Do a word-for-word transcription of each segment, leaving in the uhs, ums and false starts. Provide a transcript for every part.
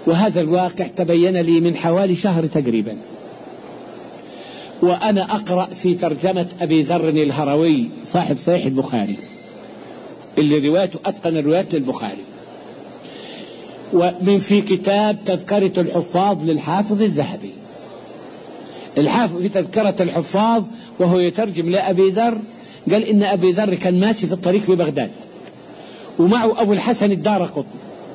وهذا الواقع تبين لي من حوالي شهر تقريبا، وأنا أقرأ في ترجمة أبي ذر الهروي صاحب صحيح البخاري اللي روايته أتقن الروايات للبخاري، ومن في كتاب تذكرة الحفاظ للحافظ الذهبي. الحافظ في تذكرة الحفاظ وهو يترجم لأبي ذر قال إن أبي ذر كان ماشي في الطريق في بغداد ومعه أبو الحسن الدارقطني،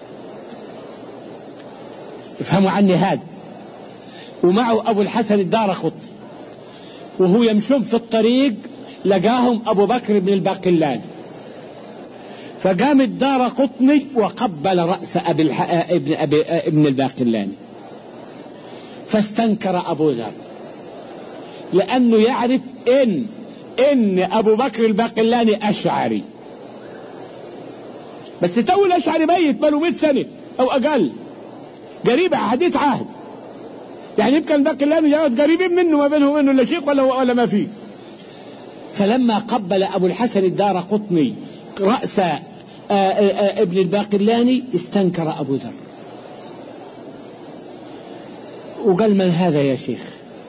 افهموا عني هذا، ومعه أبو الحسن الدارقطني، وهو يمشون في الطريق لقاهم أبو بكر بن الباقلاني، فقام الدارقطني وقبل رأس أبي الح... ابن, أبي... ابن الباقلاني، فاستنكر أبو ذر لأنه يعرف إن إن أبو بكر الباقلاني أشعري، بس تو الأشعري ميت بله مئة سنة أو أقل، قريب حديث عهد، يعني يمكن الباقلاني جاءت قريبين منه ما بينهم منه لا شيء ولا ولا ما فيه. فلما قبل أبو الحسن الدارقطني رأس آآ آآ ابن الباقلاني استنكر أبو ذر وقال من هذا يا شيخ؟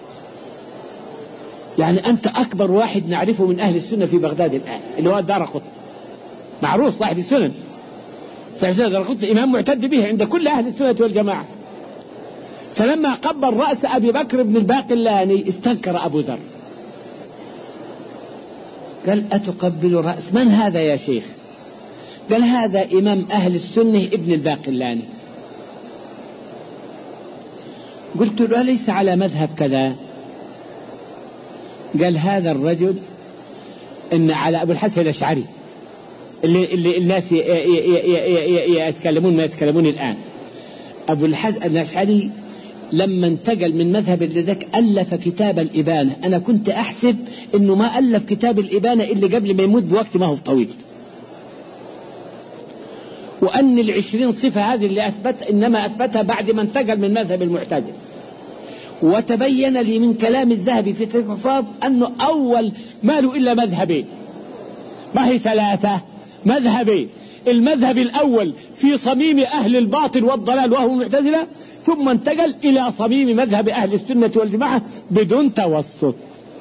يعني أنت أكبر واحد نعرفه من أهل السنة في بغداد الآن اللي هو الدارقطني، معروف صاحب السنن، صاحب السنن الدارقطني إمام معتد به عند كل أهل السنة والجماعة. فلما قبل رأس أبي بكر بن الباقلاني استنكر أبو ذر، قال أتقبل رأس من هذا يا شيخ؟ قال هذا إمام أهل السنة ابن الباقلاني. قلت له أليس على مذهب كذا؟ قال هذا الرجل إن على أبو الحسن الأشعري اللي, اللي الناس يتكلمون ما يتكلمون الآن. أبو الحسن الأشعري لما انتقل من مذهب ذاك ألف كتاب الإبانة، أنا كنت أحسب إنه ما ألف كتاب الإبانة إلا قبل ما يموت بوقت ما هو طويل، وأن العشرين صفة هذه اللي أثبت إنما أثبتها بعد ما انتقل من مذهب المعتزلة. وتبين لي من كلام الذهبي في تاريخ الحفاظ أنه أول ما له إلا مذهبين، ما هي ثلاثة مذهبين، المذهب الأول في صميم أهل الباطل والضلال وهو المعتزلة، ثم انتقل إلى صميم مذهب أهل السنة والجماعة بدون توسط.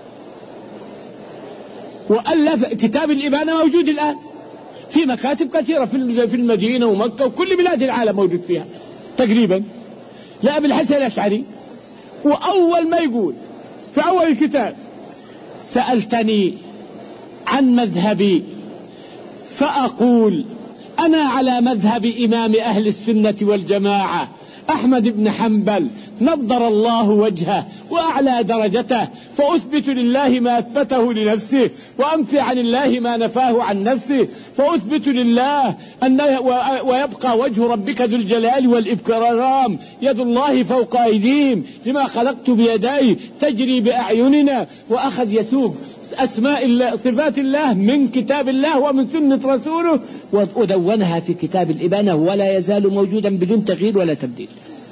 وألف كتاب الإبانة موجود الآن في مكاتب كثيرة في المدينة ومكة وكل بلاد العالم موجود فيها تقريبا لأبي الحسن الأشعري. وأول ما يقول في أول الكتاب سألتني عن مذهبي فأقول أنا على مذهب إمام أهل السنة والجماعة أحمد بن حنبل نضر الله وجهه وأعلى درجته، فأثبت لله ما أثبته لنفسه وأنفي عن الله ما نفاه عن نفسه، فأثبت لله أن ويبقى وجه ربك ذو الجلال والإكرام يد الله فوق أيديهم لما خلقت بيدي تجري بأعيننا، وأخذ يسوق أسماء الله صفات الله من كتاب الله ومن سنة رسوله ودونها في كتاب الإبانة ولا يزال موجودا بدون تغيير ولا تبديل.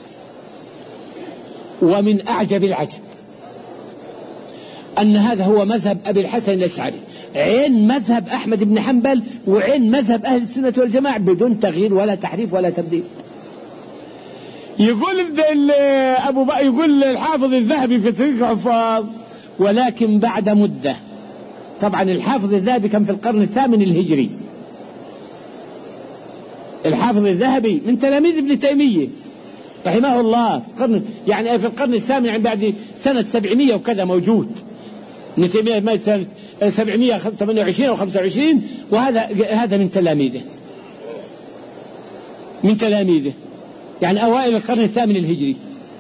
ومن أعجب العجب أن هذا هو مذهب أبي الحسن الأشعري، عين مذهب أحمد بن حنبل وعين مذهب أهل السنة والجماعة بدون تغيير ولا تحريف ولا تبديل. يقول أبو بقى يقول الحافظ الذهبي في تاريخ الحفاظ ولكن بعد مدة، طبعا الحافظ الذهبي كان في القرن الثامن الهجري، الحافظ الذهبي من تلاميذ ابن تيمية رحمه الله في القرن يعني في القرن الثامن يعني بعد سنة سبعمية وكذا موجود، ابن تيمية مات سنة سبعمية وثمانية وعشرين أو خمسة وعشرين، وهذا هذا من تلاميذه من تلاميذه يعني أوائل القرن الثامن الهجري.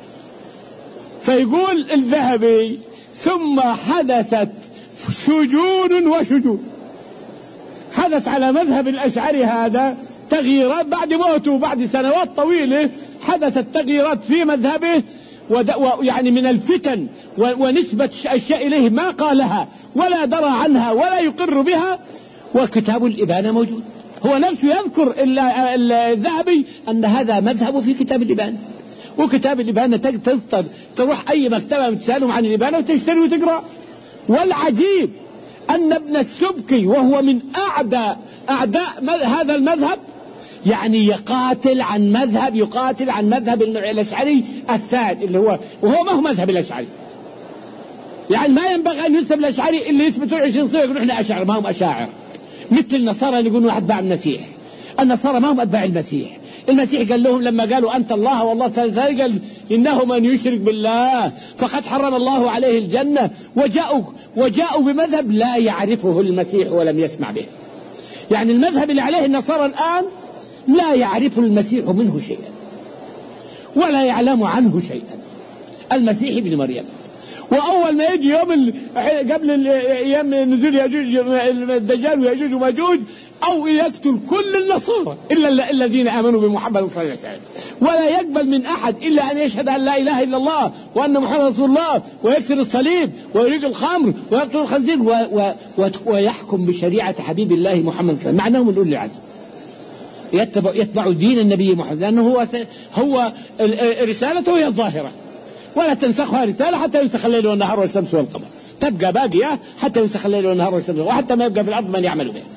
فيقول الذهبي ثم حدثت شجون وشجون، حدث على مذهب الأشعري هذا تغييرات بعد موته بعد سنوات طويلة، حدثت تغييرات في مذهبه ويعني من الفتن ونسبة أشياء إليه ما قالها ولا درى عنها ولا يقر بها، وكتاب الإبانة موجود، هو نفسه يذكر الذهبي أن هذا مذهبه في كتاب الإبانة. وكتاب الإبانة تقدر تروح أي مكتبة تسألهم عن الإبانة وتشتري وتقرأ. والعجيب أن ابن السبكي وهو من أعداء أعداء هذا المذهب يعني يقاتل عن مذهب يقاتل عن مذهب الأشعري الثاني اللي هو وهو ما هو مذهب الأشعري. يعني ما ينبغي أن ينسب الأشعري اللي يثبتوا عشرين صفة يقولوا إحنا أشاعرة، ما هم أشاعر مثل النصارى اللي يقولوا أتباع المسيح. النصارى ما هم أتباع المسيح. المسيح قال لهم لما قالوا أنت الله والله ثالث، قال إنه من يشرك بالله فقد حرم الله عليه الجنة، وجاءوا وجاءوا بمذهب لا يعرفه المسيح ولم يسمع به. يعني المذهب اللي عليه النصارى الآن لا يعرف المسيح منه شيئا ولا يعلم عنه شيئا، المسيح ابن مريم. وأول ما يجي يوم ال... قبل أيام نزول يأجوج الدجال ويأجوج وماجوج أو يقتل كل النصارى إلا الذين آمنوا بمحمد صلى الله عليه وسلم، ولا يقبل من أحد إلا أن يشهد أن لا إله إلا الله وأن محمد رسول الله، ويكسر الصليب ويريق الخمر ويقتل الخنزير و... و... و... ويحكم بشريعة حبيب الله محمد صلى الله عليه وسلم. معناه من أولي العزم يتبع, يتبع دين النبي محمد، لأنه هو هو رسالته هي الظاهرة ولا تنسخها رسالة حتى ينسخ الليل والنهار والشمس والقمر، تبقى باقية حتى ينسخ الليل والنهار والشمس، وحتى ما يبقى في الأرض من يعمل بها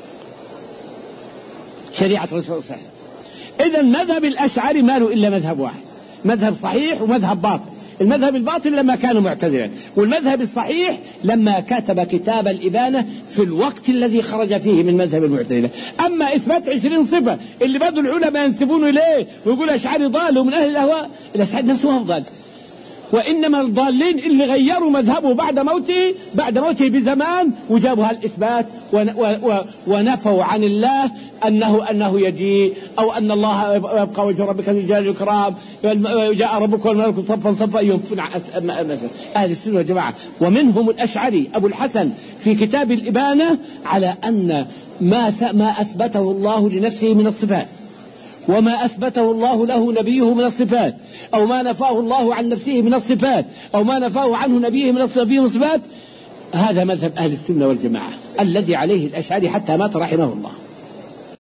شريعة الرسول صحيح. إذا مذهب الأشعري ما له إلا مذهب واحد، مذهب صحيح ومذهب باطل. المذهب الباطل لما كانوا معتزلا، والمذهب الصحيح لما كتب كتاب الإبانة في الوقت الذي خرج فيه من مذهب المعتزلة. أما إثبات عشرين صفة اللي بدوا العلماء ينسبون إليه ويقول أشعري ضال ومن أهل الأهواء، الأشعري نفسه هو ضال، وإنما الضالين اللي غيروا مذهبه بعد موته بعد موته بزمان وجابوا هالإثبات ونفوا عن الله أنه أنه يجيء أو أن الله يبقى وجه ربك ذو الجلال والإكرام، جاء ربك والملك صفا صفا ينفون أهل السنة والجماعة. ومنهم الأشعري أبو الحسن في كتاب الإبانة على أن ما ما أثبته الله لنفسه من الصفات وما أثبته الله له نبيه من الصفات، أو ما نفاه الله عن نفسه من الصفات، أو ما نفاه عنه نبيه من الصفات، هذا مذهب أهل السنة والجماعة الذي عليه الأشعري حتى مات رحمه الله.